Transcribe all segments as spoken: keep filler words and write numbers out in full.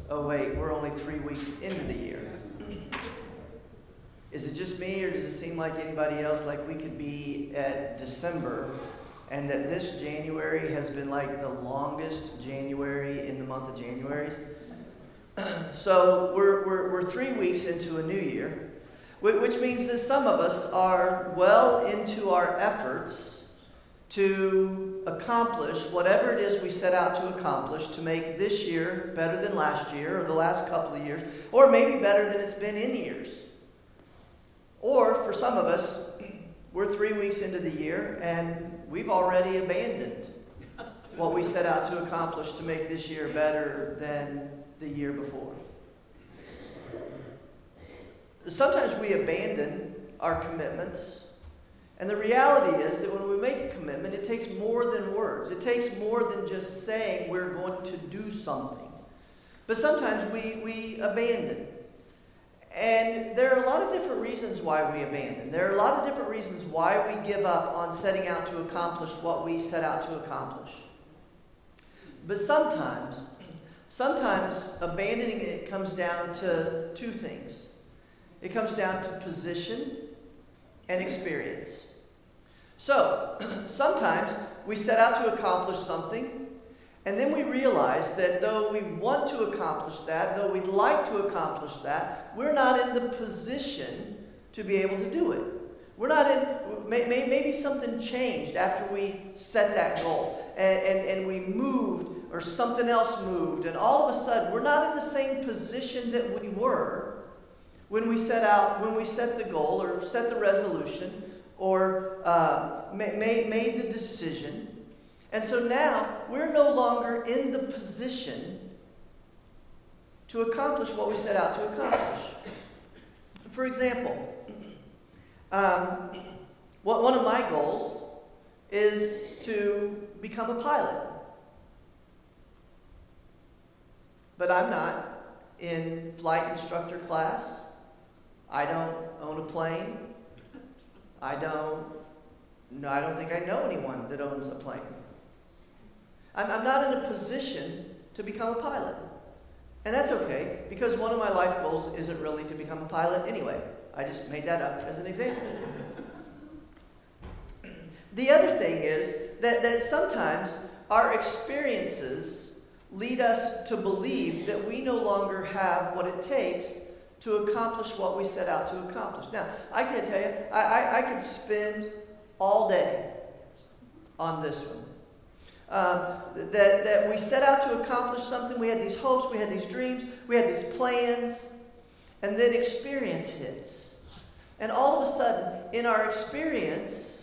oh wait, we're only three weeks into the year. Is it just me, or does it seem like anybody else, like we could be at December, and that this January has been like the longest January in the month of Januaries? So we're, we're, we're three weeks into a new year, which means that some of us are well into our efforts to accomplish whatever it is we set out to accomplish to make this year better than last year or the last couple of years, or maybe better than it's been in years. Or for some of us, we're three weeks into the year and we've already abandoned what we set out to accomplish to make this year better than the year before. Sometimes we abandon our commitments, and the reality is that when we make a commitment, it takes more than words. It takes more than just saying we're going to do something. But sometimes we, we abandon. And there are a lot of different reasons why we abandon. There are a lot of different reasons why we give up on setting out to accomplish what we set out to accomplish. But sometimes, sometimes abandoning it comes down to two things. It comes down to position and experience. So, sometimes we set out to accomplish something, and then we realize that though we want to accomplish that, though we'd like to accomplish that, we're not in the position to be able to do it. We're not in, maybe something changed after we set that goal, and, and, and we moved, or something else moved, and all of a sudden, we're not in the same position that we were when we set out, when we set the goal, or set the resolution, or uh, made, made the decision. And so now, we're no longer in the position to accomplish what we set out to accomplish. For example, um, one of my goals is to become a pilot. But I'm not in flight instructor class. I don't own a plane. I don't, no, I don't think I know anyone that owns a plane. I'm, I'm not in a position to become a pilot. And that's okay, because one of my life goals isn't really to become a pilot anyway. I just made that up as an example. The other thing is that, that sometimes our experiences lead us to believe that we no longer have what it takes to accomplish what we set out to accomplish. Now, I can tell you, I, I, I could spend all day on this one. Um, that, that we set out to accomplish something, we had these hopes, we had these dreams, we had these plans, and then experience hits. And all of a sudden, in our experience,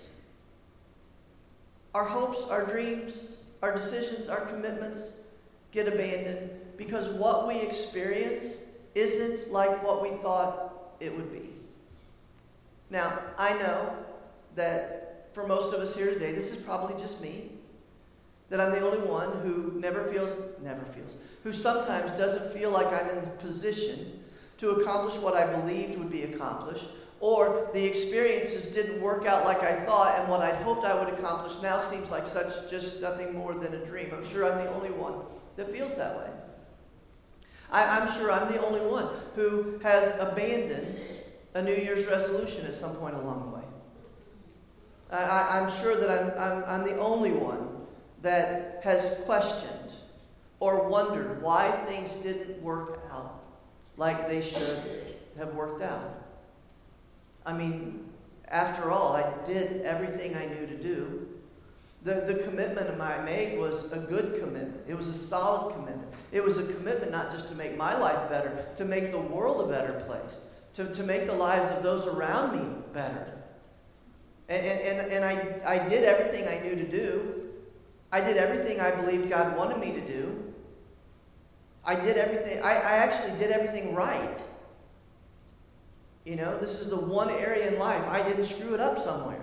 our hopes, our dreams, our decisions, our commitments get abandoned because what we experience isn't like what we thought it would be. Now, I know that for most of us here today, this is probably just me, that I'm the only one who never feels, never feels, who sometimes doesn't feel like I'm in the position to accomplish what I believed would be accomplished, or the experiences didn't work out like I thought, and what I'd hoped I would accomplish now seems like such just nothing more than a dream. I'm sure I'm the only one that feels that way. I, I'm sure I'm the only one who has abandoned a New Year's resolution at some point along the way. I, I, I'm sure that I'm, I'm, I'm the only one that has questioned or wondered why things didn't work out like they should have worked out. I mean, after all, I did everything I knew to do. The, the commitment I made was a good commitment. It was a solid commitment. It was a commitment not just to make my life better, to make the world a better place, to, to make the lives of those around me better. And, and, and I, I did everything I knew to do. I did everything I believed God wanted me to do. I did everything, I, I actually did everything right. You know, this is the one area in life I didn't screw it up somewhere.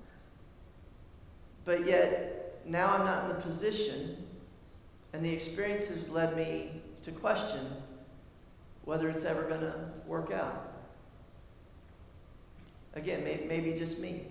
But yet, now I'm not in the position, and the experiences led me to question whether it's ever going to work out. Again, maybe, maybe just me.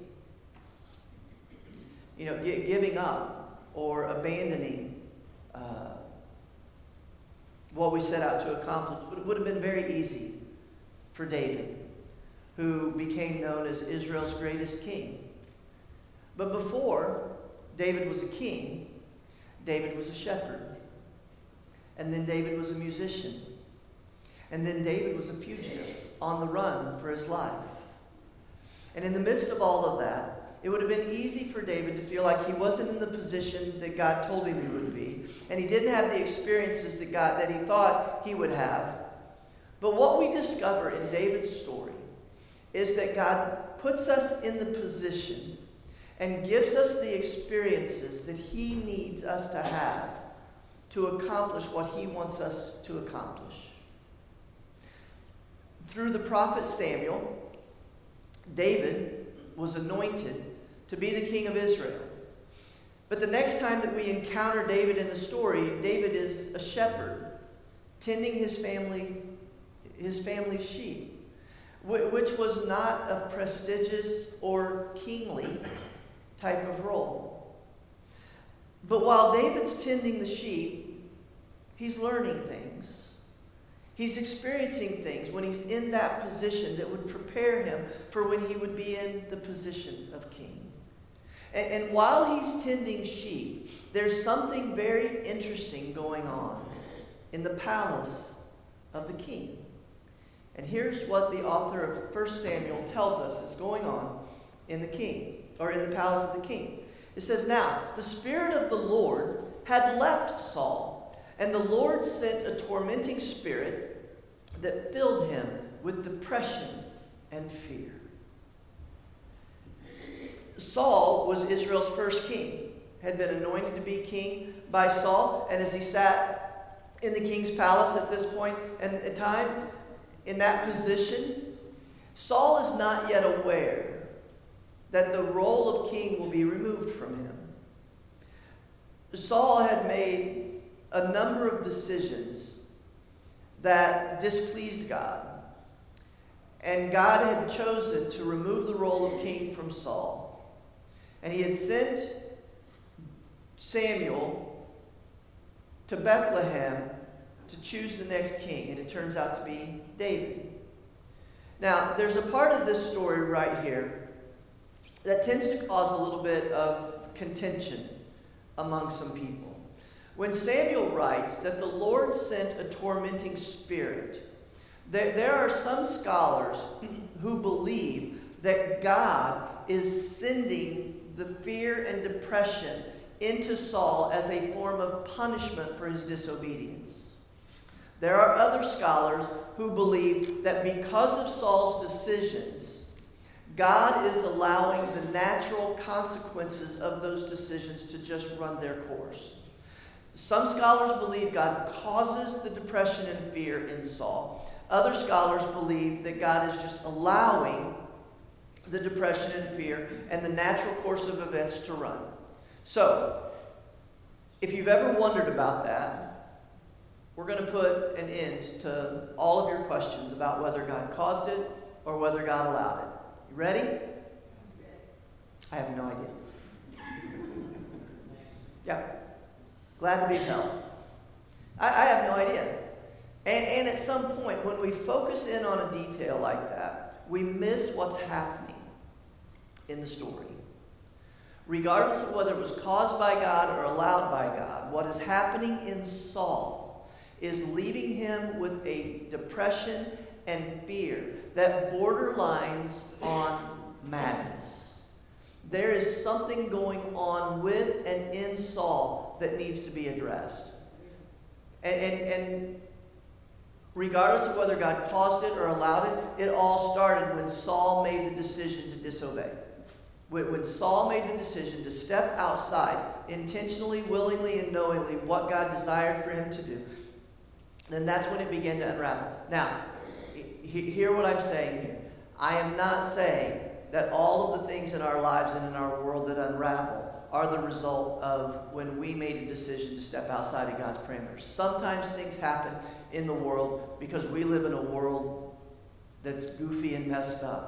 You know, g- giving up or abandoning uh, what we set out to accomplish, it would have been very easy for David, who became known as Israel's greatest king. But before David was a king, David was a shepherd. And then David was a musician. And then David was a fugitive on the run for his life. And in the midst of all of that, it would have been easy for David to feel like he wasn't in the position that God told him he would be. And he didn't have the experiences that God that he thought he would have. But what we discover in David's story is that God puts us in the position and gives us the experiences that he needs us to have to accomplish what he wants us to accomplish. Through the prophet Samuel, David was anointed to be the king of Israel. But the next time that we encounter David in the story, David is a shepherd tending his family, his family's sheep, which was not a prestigious or kingly type of role. But while David's tending the sheep, he's learning things. He's experiencing things when he's in that position that would prepare him for when he would be in the position of king. And, and while he's tending sheep, there's something very interesting going on in the palace of the king. And here's what the author of First Samuel tells us is going on in the king, or in the palace of the king. It says, "Now, the Spirit of the Lord had left Saul, and the Lord sent a tormenting spirit that filled him with depression and fear." Saul was Israel's first king, had been anointed to be king by Saul, and as he sat in the king's palace at this point and at time, in that position, Saul is not yet aware that the role of king will be removed from him. Saul had made a number of decisions that displeased God. And God had chosen to remove the role of king from Saul. And he had sent Samuel to Bethlehem to choose the next king. And it turns out to be David. Now, there's a part of this story right here that tends to cause a little bit of contention among some people. When Samuel writes that the Lord sent a tormenting spirit, there, there are some scholars who believe that God is sending the fear and depression into Saul as a form of punishment for his disobedience. There are other scholars who believe that because of Saul's decisions, God is allowing the natural consequences of those decisions to just run their course. Some scholars believe God causes the depression and fear in Saul. Other scholars believe that God is just allowing the depression and fear and the natural course of events to run. So, if you've ever wondered about that, we're going to put an end to all of your questions about whether God caused it or whether God allowed it. You ready? I have no idea. Yeah. Glad to be of help. I, I have no idea. And, and at some point, when we focus in on a detail like that, we miss what's happening in the story. Regardless of whether it was caused by God or allowed by God, what is happening in Saul is leaving him with a depression and fear that borderlines on madness. There is something going on with and in Saul that needs to be addressed. And, and, and regardless of whether God caused it or allowed it, it all started when Saul made the decision to disobey. When Saul made the decision to step outside, intentionally, willingly, and knowingly, what God desired for him to do, then that's when it began to unravel. Now, hear what I'm saying here. I am not saying that all of the things in our lives and in our world that unravel are the result of when we made a decision to step outside of God's parameters. Sometimes things happen in the world because we live in a world that's goofy and messed up.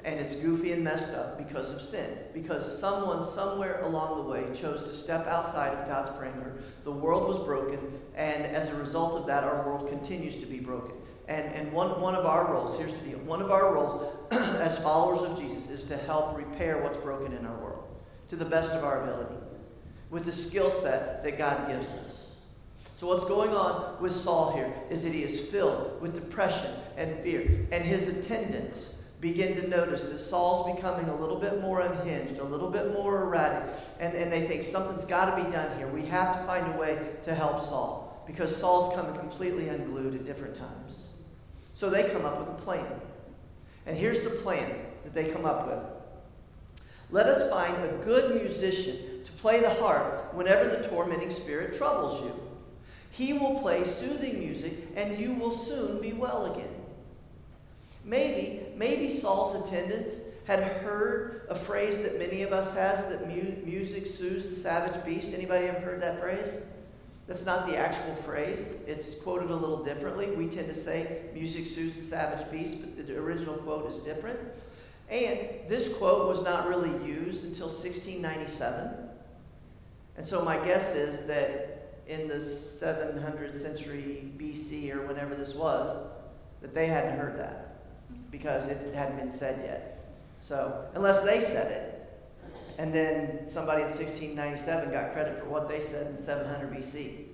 And it's goofy and messed up because of sin. Because someone somewhere along the way chose to step outside of God's parameter. The world was broken, and as a result of that, our world continues to be broken. And, and one, one of our roles, here's the deal, one of our roles as followers of Jesus is to help repair what's broken in our world to the best of our ability with the skill set that God gives us. So what's going on with Saul here is that he is filled with depression and fear, and his attendants begin to notice that Saul's becoming a little bit more unhinged, a little bit more erratic, and, and they think something's got to be done here. We have to find a way to help Saul, because Saul's coming completely unglued at different times. So they come up with a plan. And here's the plan that they come up with. Let us find a good musician to play the harp whenever the tormenting spirit troubles you. He will play soothing music, and you will soon be well again. Maybe, maybe Saul's attendants had heard a phrase that many of us has, that mu- music soothes the savage beast. Anybody ever heard that phrase? That's not the actual phrase. It's quoted a little differently. We tend to say music soothes the savage beast, but the original quote is different. And this quote was not really used until sixteen ninety-seven. And so my guess is that in the seven hundredth century B C or whenever this was, that they hadn't heard that, because it hadn't been said yet. So, unless they said it, and then somebody in sixteen ninety-seven got credit for what they said in seven hundred B C.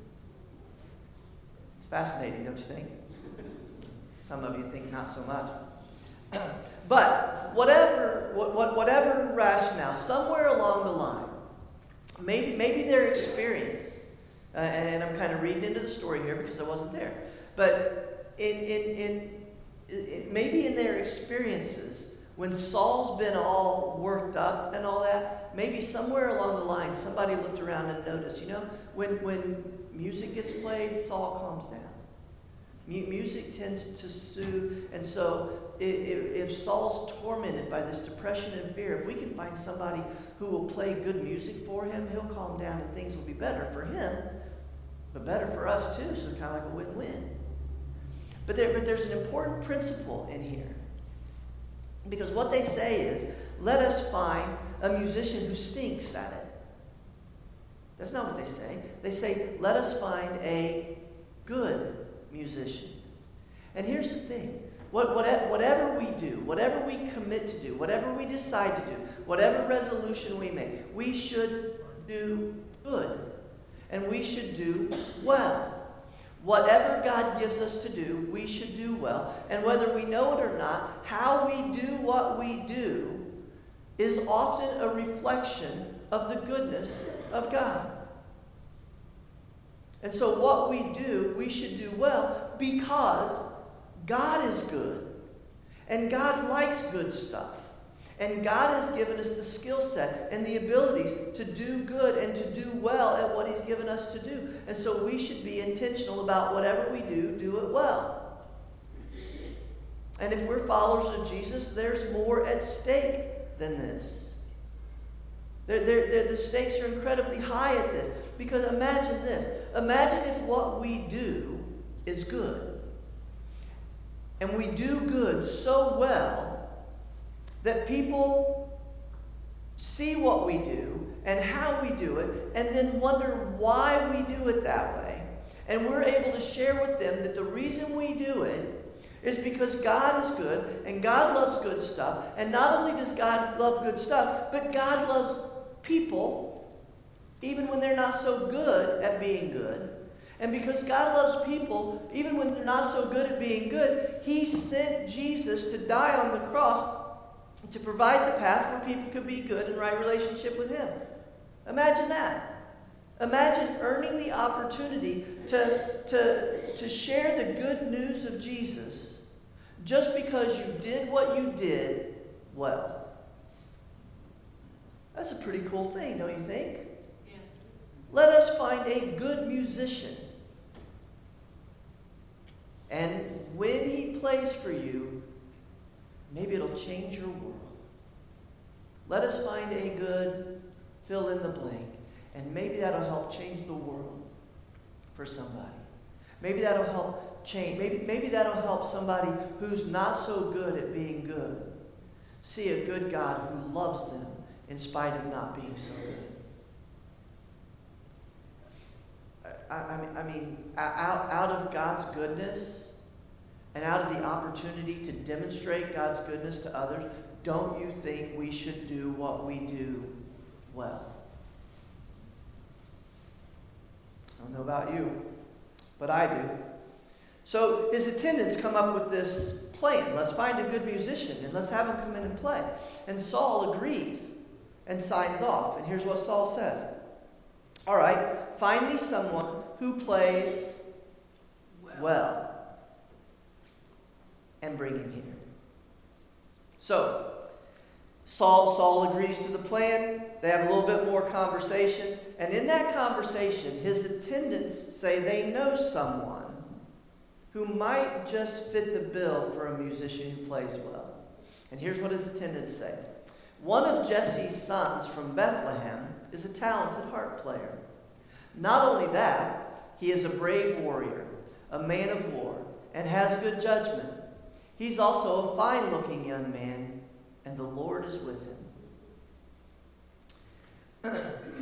It's fascinating, don't you think? Some of you think not so much. But whatever, what, whatever rationale, somewhere along the line, maybe, maybe their experience, uh, and, and I'm kind of reading into the story here because I wasn't there, but in in in It, maybe in their experiences, when Saul's been all worked up and all that, maybe somewhere along the line somebody looked around and noticed, you know, when, when music gets played, Saul calms down. M- music tends to soothe, and so if, if Saul's tormented by this depression and fear, if we can find somebody who will play good music for him, he'll calm down and things will be better for him, but better for us too, so it's kind of like a win-win. But, there, but there's an important principle in here. Because what they say is, let us find a musician who stinks at it. That's not what they say. They say, let us find a good musician. And here's the thing. What, what, whatever we do, whatever we commit to do, whatever we decide to do, whatever resolution we make, we should do good. And we should do well. Whatever God gives us to do, we should do well. And whether we know it or not, how we do what we do is often a reflection of the goodness of God. And so what we do, we should do well because God is good. And God likes good stuff. And God has given us the skill set and the abilities to do good and to do well at what he's given us to do. And so we should be intentional about whatever we do, do it well. And if we're followers of Jesus, there's more at stake than this. They're, they're, they're, the stakes are incredibly high at this. Because imagine this. Imagine if what we do is good. And we do good so well that people see what we do and how we do it, and then wonder why we do it that way. And we're able to share with them that the reason we do it is because God is good, and God loves good stuff. And not only does God love good stuff, but God loves people, even when they're not so good at being good. And because God loves people, even when they're not so good at being good, he sent Jesus to die on the cross to provide the path where people could be good and right relationship with him. Imagine that. Imagine earning the opportunity to, to, to share the good news of Jesus just because you did what you did well. That's a pretty cool thing, don't you think? Yeah. Let us find a good musician. And when he plays for you, maybe it'll change your world. Let us find a good fill in the blank. And maybe that'll help change the world for somebody. Maybe that'll help change. Maybe, maybe that'll help somebody who's not so good at being good. see a good God who loves them in spite of not being so good. I, I mean, I mean out, out of God's goodness and out of the opportunity to demonstrate God's goodness to others, don't you think we should do what we do well? I don't know about you, but I do. So his attendants come up with this plan. Let's find a good musician and let's have him come in and play. And Saul agrees and signs off. And here's what Saul says. All right, find me someone who plays well, well and bring him here. So Saul, Saul agrees to the plan. They have a little bit more conversation. And in that conversation, his attendants say they know someone who might just fit the bill for a musician who plays well. And here's what his attendants say. One of Jesse's sons from Bethlehem is a talented harp player. Not only that, he is a brave warrior, a man of war, and has good judgment. He's also a fine-looking young man, and the Lord is with him.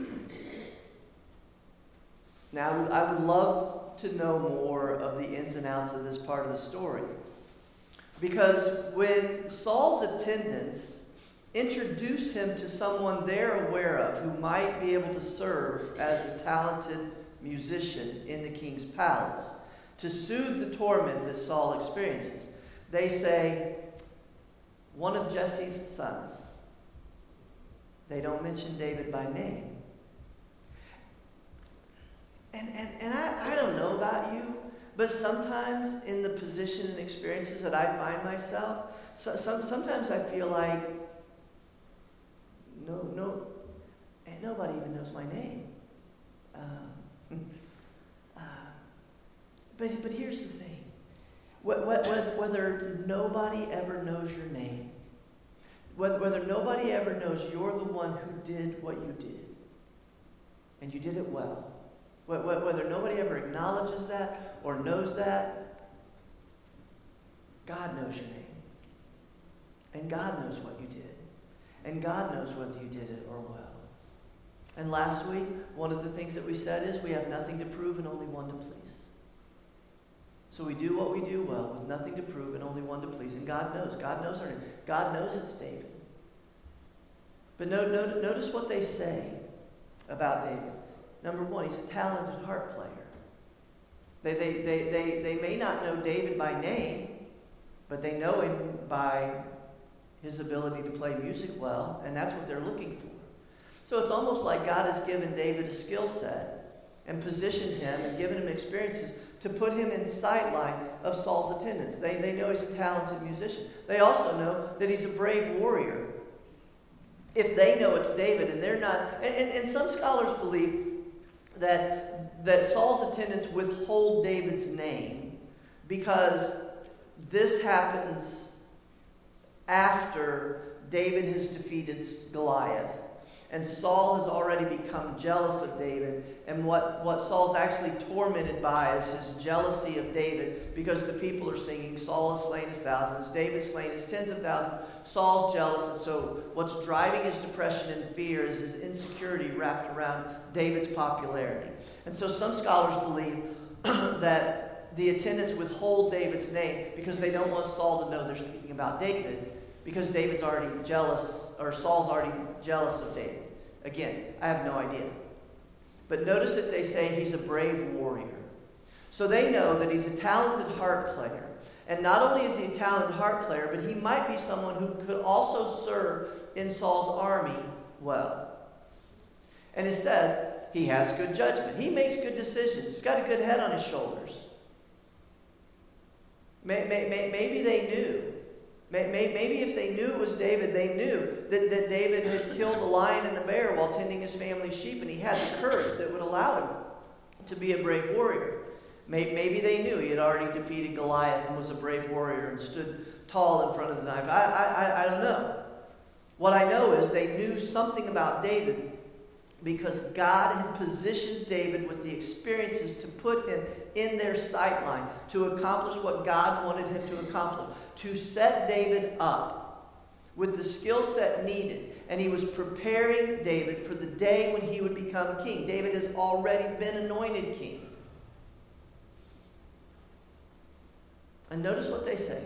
Now, I would love to know more of the ins and outs of this part of the story. Because when Saul's attendants introduce him to someone they're aware of who might be able to serve as a talented musician in the king's palace to soothe the torment that Saul experiences, they say, one of Jesse's sons. They don't mention David by name. And, and, and I, I don't know about you, but sometimes in the position and experiences that I find myself, so, some, sometimes I feel like no, no, and nobody even knows my name. Um, uh, but, but here's the thing. Whether, whether nobody ever knows your name, whether, whether nobody ever knows you're the one who did what you did, and you did it well, whether nobody ever acknowledges that or knows that, God knows your name. And God knows what you did. And God knows whether you did it or well. And last week, one of the things that we said is we have nothing to prove and only one to please. So we do what we do well with nothing to prove and only one to please. And God knows. God knows our name. God knows it's David. But no, no, notice what they say about David. Number one, he's a talented harp player. They, they, they, they, they may not know David by name, but they know him by his ability to play music well, and that's what they're looking for. So it's almost like God has given David a skill set and positioned him and given him experiences to put him in sight line of Saul's attendants. They, they know he's a talented musician. They also know that he's a brave warrior. If they know it's David and they're not, and, and, and some scholars believe that, that Saul's attendants withhold David's name because this happens after David has defeated Goliath. And Saul has already become jealous of David. And what, what Saul's actually tormented by is his jealousy of David, because the people are singing, Saul has slain his thousands, David slain his tens of thousands. Saul's jealous, and so what's driving his depression and fear is his insecurity wrapped around David's popularity. And so some scholars believe that the attendants withhold David's name because they don't want Saul to know they're speaking about David, because David's already jealous, or Saul's already jealous of David. Again, I have no idea. But notice that they say he's a brave warrior. So they know that he's a talented harp player. And not only is he a talented harp player, but he might be someone who could also serve in Saul's army well. And it says he has good judgment. He makes good decisions. He's got a good head on his shoulders. Maybe they knew. Maybe if they knew it was David, they knew that, that David had killed a lion and a bear while tending his family's sheep, and he had the courage that would allow him to be a brave warrior. Maybe they knew he had already defeated Goliath and was a brave warrior and stood tall in front of the knife. I, I, I don't know. What I know is they knew something about David because God had positioned David with the experiences to put him in their sight line, to accomplish what God wanted him to accomplish, to set David up with the skill set needed. And he was preparing David for the day when he would become king. David has already been anointed king. And notice what they say.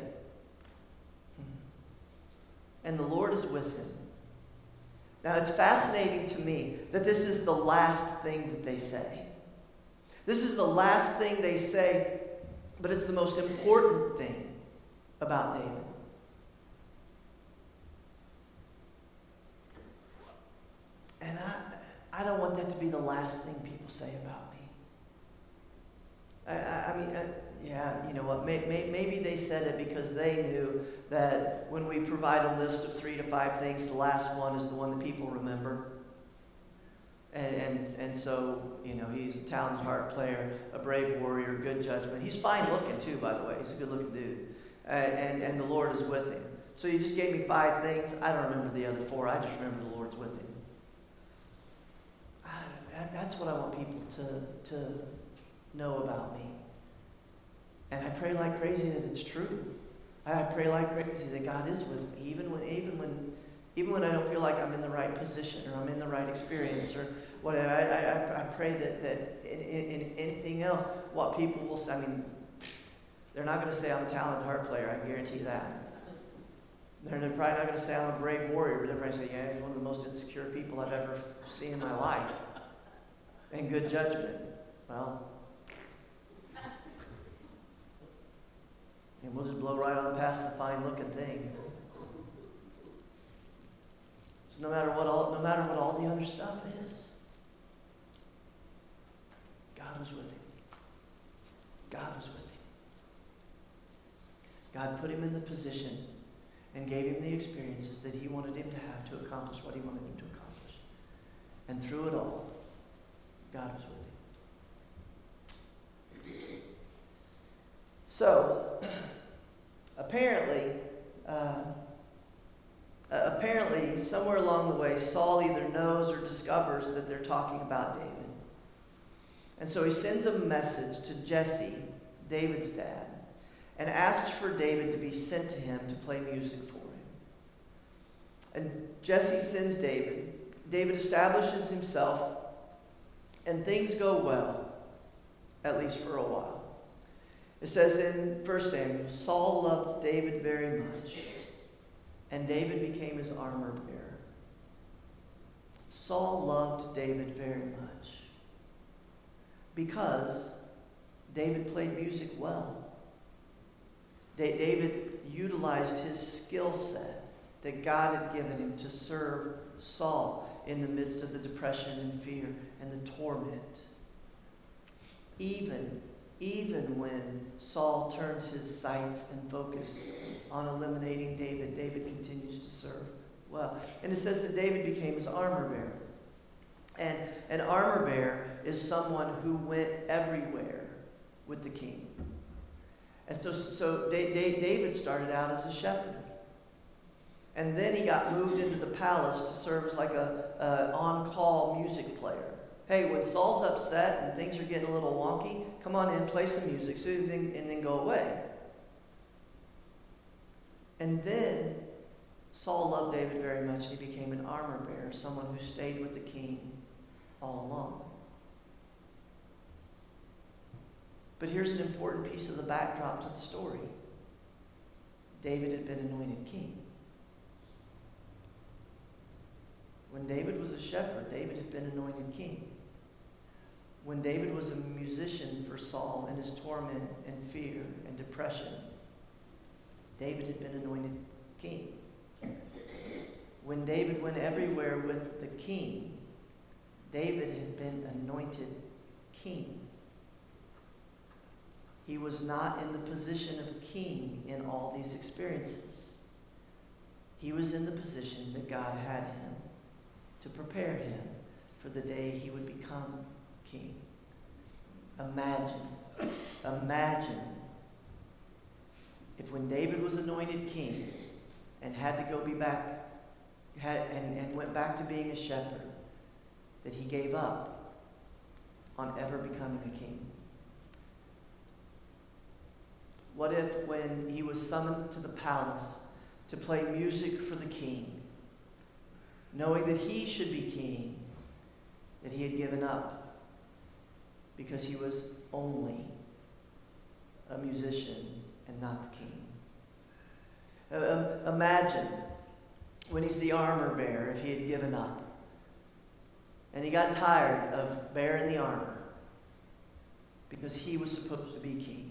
And the Lord is with him. Now, it's fascinating to me that this is the last thing that they say. This is the last thing they say, but it's the most important thing about David. And I, I don't want that to be the last thing people say about me. I, I, I mean, I, yeah, you know what? May, may, maybe they said it because they knew that when we provide a list of three to five things, the last one is the one that people remember. And, and and so, you know, he's a talented harp player, a brave warrior, good judgment. He's fine looking too, by the way. He's a good looking dude. Uh, and, and the Lord is with him. So you just gave me five things. I don't remember the other four. I just remember the Lord's with him. I, that, that's what I want people to, to know about me. And I pray like crazy that it's true. I pray like crazy that God is with me, even when, even when, even when I don't feel like I'm in the right position or I'm in the right experience or whatever. I, I, I pray that, that in, in, in anything else, what people will say, I mean, they're not going to say I'm a talented harp player, I guarantee that. They're probably not going to say I'm a brave warrior, but they're probably say, yeah, he's one of the most insecure people I've ever seen in my life. And good judgment. Well, and we'll just blow right on past the fine-looking thing. So no matter what all, no matter what all the other stuff is, God was with him. God was with him. God put him in the position and gave him the experiences that he wanted him to have to accomplish what he wanted him to accomplish. And through it all, God was with him. So, apparently, uh, apparently, somewhere along the way, Saul either knows or discovers that they're talking about David. And so he sends a message to Jesse, David's dad, and asks for David to be sent to him to play music for him. And Jesse sends David. David establishes himself, and things go well, at least for a while. It says in First Samuel, Saul loved David very much, and David became his armor bearer. Saul loved David very much because David played music well. David utilized his skill set that God had given him to serve Saul in the midst of the depression and fear and the torment. Even, even when Saul turns his sights and focus on eliminating David, David continues to serve well. And it says that David became his armor bearer. And an armor bearer is someone who went everywhere with the king. And so, so David started out as a shepherd. And then he got moved into the palace to serve as like a, a on-call music player. Hey, when Saul's upset and things are getting a little wonky, come on in, play some music, so and then, and then go away. And then Saul loved David very much, and he became an armor bearer, someone who stayed with the king all along. But here's an important piece of the backdrop to the story. David had been anointed king. When David was a shepherd, David had been anointed king. When David was a musician for Saul in his torment and fear and depression, David had been anointed king. When David went everywhere with the king, David had been anointed king. He was not in the position of king in all these experiences. He was in the position that God had him to prepare him for the day he would become king. Imagine, imagine if when David was anointed king and had to go be back, had, and, and went back to being a shepherd, that he gave up on ever becoming a king. What if when he was summoned to the palace to play music for the king, knowing that he should be king, that he had given up because he was only a musician and not the king. Uh, imagine when he's the armor bearer, if he had given up and he got tired of bearing the armor because he was supposed to be king.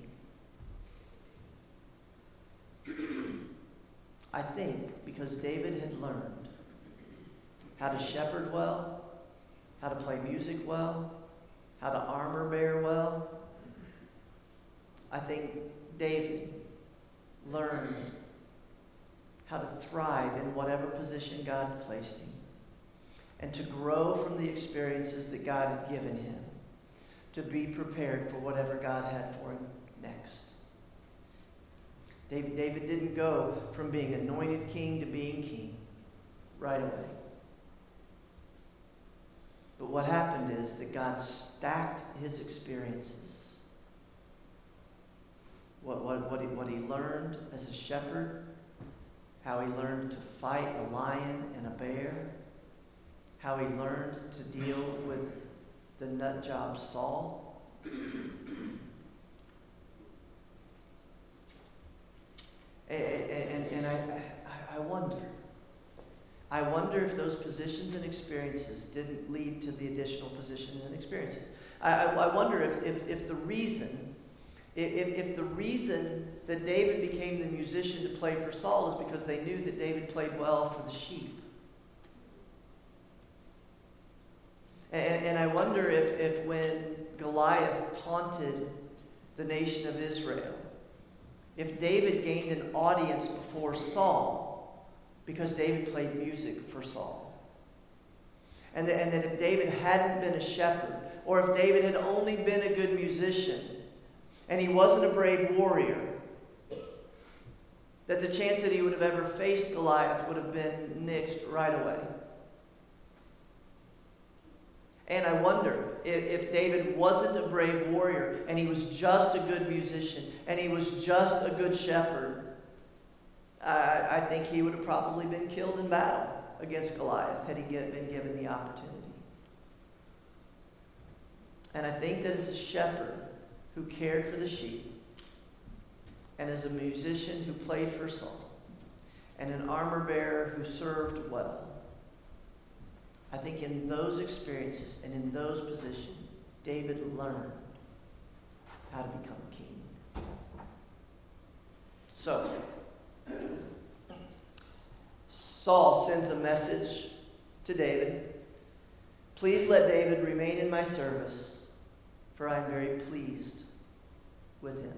I think because David had learned how to shepherd well, how to play music well, how to armor bear well, I think David learned how to thrive in whatever position God had placed him, and to grow from the experiences that God had given him, to be prepared for whatever God had for him next. David, David didn't go from being anointed king to being king right away. But what happened is that God stacked his experiences. What, what, what, he, what he learned as a shepherd, how he learned to fight a lion and a bear, how he learned to deal with the nut job Saul. and, and, and I, I wonder, I wonder if those positions and experiences didn't lead to the additional positions and experiences. I, I, I wonder if, if, if the reason, if, if the reason that David became the musician to play for Saul is because they knew that David played well for the sheep. And, and I wonder if, if when Goliath taunted the nation of Israel, if David gained an audience before Saul because David played music for Saul. And that, and that if David hadn't been a shepherd, or if David had only been a good musician, and he wasn't a brave warrior, that the chance that he would have ever faced Goliath would have been nixed right away. And I wonder if, if David wasn't a brave warrior and he was just a good musician and he was just a good shepherd, I, I think he would have probably been killed in battle against Goliath had he get, been given the opportunity. And I think that as a shepherd who cared for the sheep, and as a musician who played for Saul, and an armor bearer who served well, I think in those experiences and in those positions, David learned how to become a king. So, Saul sends a message to David. Please let David remain in my service, for I am very pleased with him.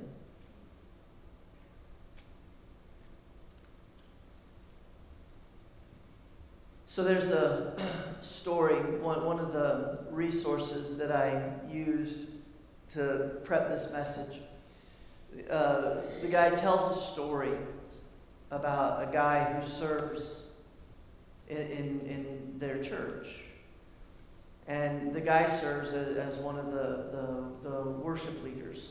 So there's a story, one, one of the resources that I used to prep this message. Uh, the guy tells a story about a guy who serves in, in, in their church. And the guy serves as one of the, the, the worship leaders.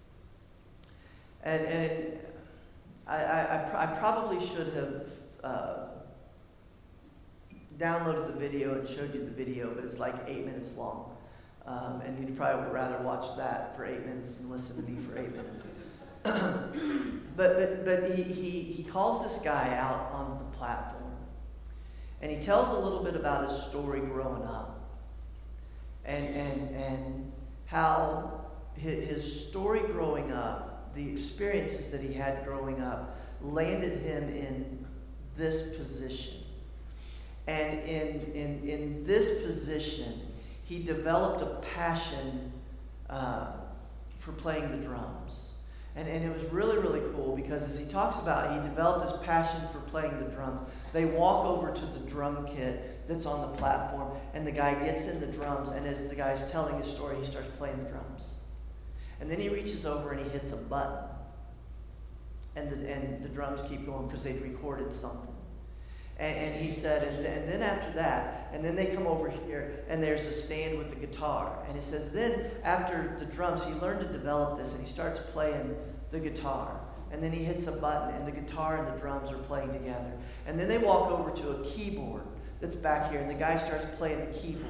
And, and I, I, I probably should have uh, downloaded the video and showed you the video, but it's like eight minutes long. Um, and you'd probably would rather watch that for eight minutes than listen to me for eight minutes. but but, but he, he, he calls this guy out on the platform. And he tells a little bit about his story growing up. And, and, and how his, his story growing up, the experiences that he had growing up, landed him in this position. And in, in, in this position, he developed a passion uh, for playing the drums. And, and it was really, really cool because as he talks about, he developed this passion for playing the drums. They walk over to the drum kit that's on the platform, and the guy gets in the drums, and as the guy's telling his story, he starts playing the drums. And then he reaches over and he hits a button. And the, and the drums keep going because they'd recorded something. And, and he said, and, and then after that, and then they come over here, and there's a stand with the guitar. And he says, then after the drums, he learned to develop this, and he starts playing the guitar. and then he hits a button, and the guitar and the drums are playing together. And then they walk over to a keyboard that's back here, and the guy starts playing the keyboard.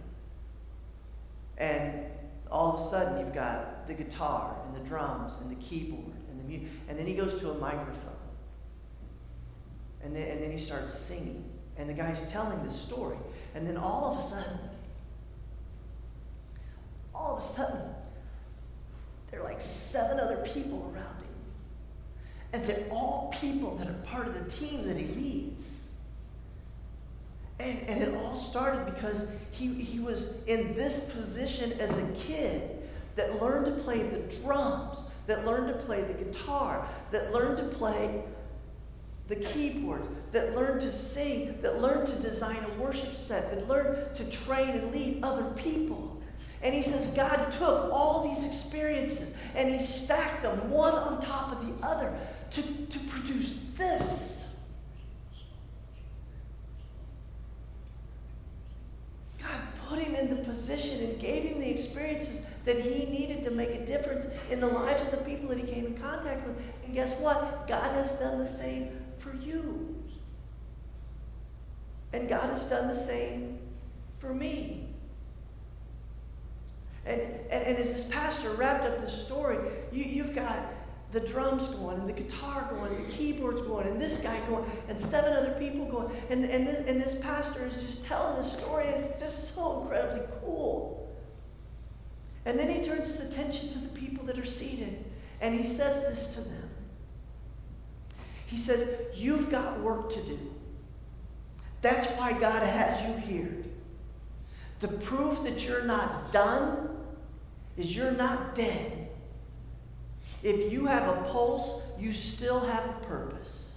And all of a sudden, you've got the guitar and the drums and the keyboard and the music. And then he goes to a microphone. And then, and then he starts singing. And the guy's telling this story. And then all of a sudden, all of a sudden, there are like seven other people around him. And they're all people that are part of the team that he leads. And, and it all started because he, he was in this position as a kid that learned to play the drums, that learned to play the guitar, that learned to play the keyboard, that learned to sing, that learned to design a worship set, that learned to train and lead other people. And he says God took all these experiences and he stacked them one on top of the other to, to produce this. God put him in the position and gave him the experiences that he needed to make a difference in the lives of the people that he came in contact with. And guess what? God has done the same for you. And God has done the same for me. And, and, and as this pastor wrapped up this story, you, you've got the drums going, and the guitar going, and the keyboards going, and this guy going, and seven other people going. And, and, this, and this pastor is just telling this story, and it's just so incredibly cool. And then he turns his attention to the people that are seated, and he says this to them. He says, you've got work to do. That's why God has you here. The proof that you're not done is you're not dead. If you have a pulse, you still have a purpose.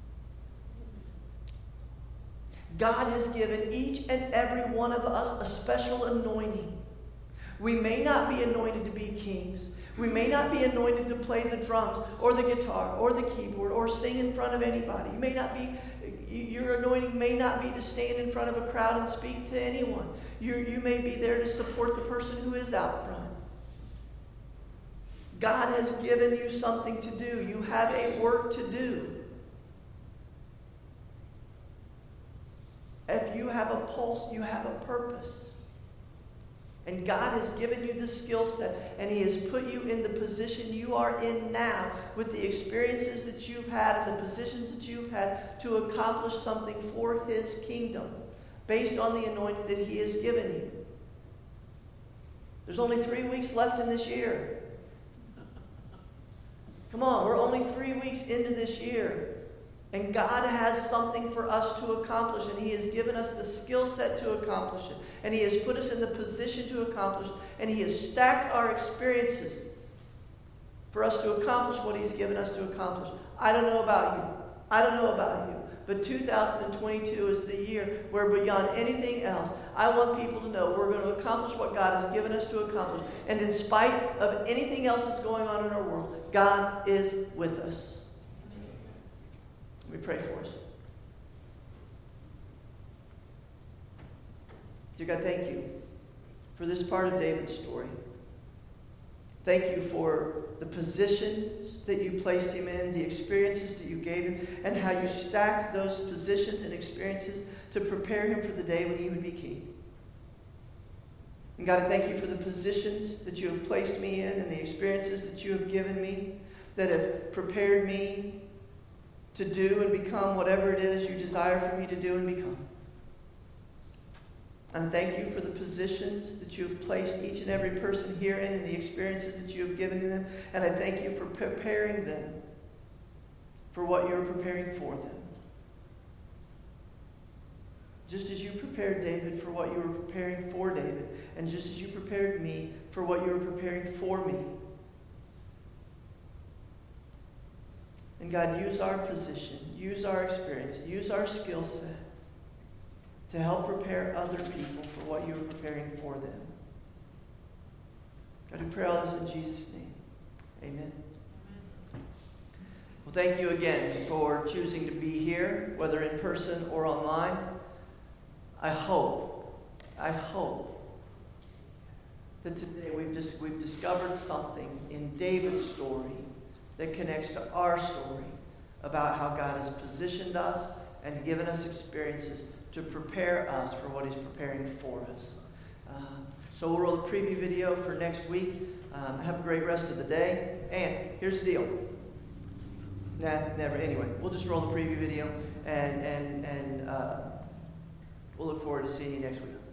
God has given each and every one of us a special anointing. We may not be anointed to be kings. We may not be anointed to play the drums or the guitar or the keyboard or sing in front of anybody. You may not be, your anointing may not be to stand in front of a crowd and speak to anyone. You you may be there to support the person who is out front. God has given you something to do. You have a work to do. If you have a pulse, you have a purpose. And God has given you the skill set, and he has put you in the position you are in now with the experiences that you've had and the positions that you've had to accomplish something for his kingdom based on the anointing that he has given you. There's only three weeks left in this year. Come on, we're only three weeks into this year. And God has something for us to accomplish, and he has given us the skill set to accomplish it. And he has put us in the position to accomplish it. And he has stacked our experiences for us to accomplish what he's given us to accomplish. I don't know about you. I don't know about you. But two thousand twenty-two is the year where beyond anything else, I want people to know we're going to accomplish what God has given us to accomplish. And in spite of anything else that's going on in our world, God is with us. Let me pray for us. Dear God, thank you for this part of David's story. Thank you for the positions that you placed him in, the experiences that you gave him, and how you stacked those positions and experiences to prepare him for the day when he would be king. And God, I thank you for the positions that you have placed me in and the experiences that you have given me that have prepared me to do and become whatever it is you desire for me to do and become. And thank you for the positions that you have placed each and every person here in and the experiences that you have given to them. And I thank you for preparing them for what you are preparing for them. Just as you prepared David for what you were preparing for David, and just as you prepared me for what you were preparing for me. And God, use our position, use our experience, use our skill set to help prepare other people for what you are preparing for them. God, we pray all this in Jesus' name. Amen. Well, thank you again for choosing to be here, whether in person or online. I hope, I hope that today we've just we've discovered something in David's story that connects to our story about how God has positioned us and given us experiences to prepare us for what he's preparing for us. Um, so we'll roll a preview video for next week. Um, have a great rest of the day. And here's the deal. Nah, never. Anyway, we'll just roll the preview video, and, and, and uh, we'll look forward to seeing you next week.